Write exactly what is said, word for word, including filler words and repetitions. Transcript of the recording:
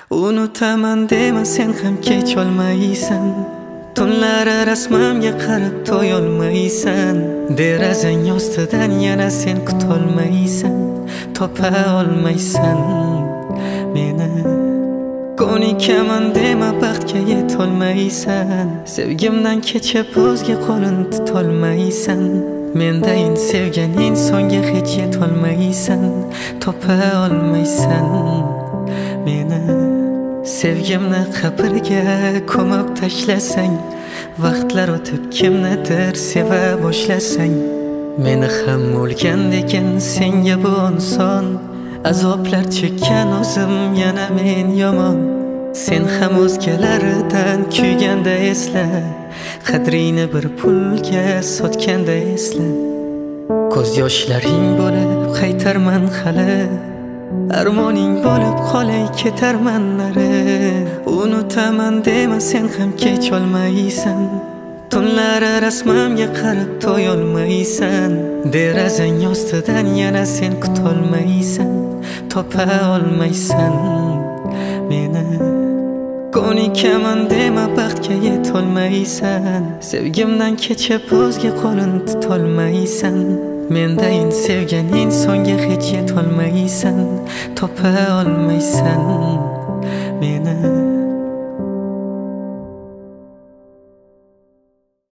Unutaman dema sen ham kech olmaysan. Tunlari rasmimga qarab to'yolmaysan. Derazang ostidan yana sen kutolmaysan. Topa olmaysan meni. Ko'nikaman dema baxtga yetolmaysan. Sevgimdan kechib o'zga qo'lin tutolmaysan. Mendayin sevgan insonga hech yetolmaysan. Topa olmaysan meni. Sevgimni qabrga ko'mib tashlasang, vaqtlar o'tib kimnidir seva boshlasang, meni ham o'lgandek senga bu inson. Azoblar chekkan o'zim yana men yomon. Sen ham o'zgalaridan kuyganda esla, qadrini bir pulga sotganda esla. Ko'z yoshlaring bo'lib qaytarman hali, armoning bo'lib qolay ketarman nari. Unutaman dema sen ham kech olmaysan. Tunlari rasmimga qarab to'yolmaysan. Derazang ostidan yana sen kutolmaysan. Topa olmaysan meni. Ko'nikaman dema baxtga yetolmaysan. Sevgimdan kechib o'zga qo'lin tutolmaysan. Mendayin sevgan insonga hech yetolmaysan. Topa olmaysan meni.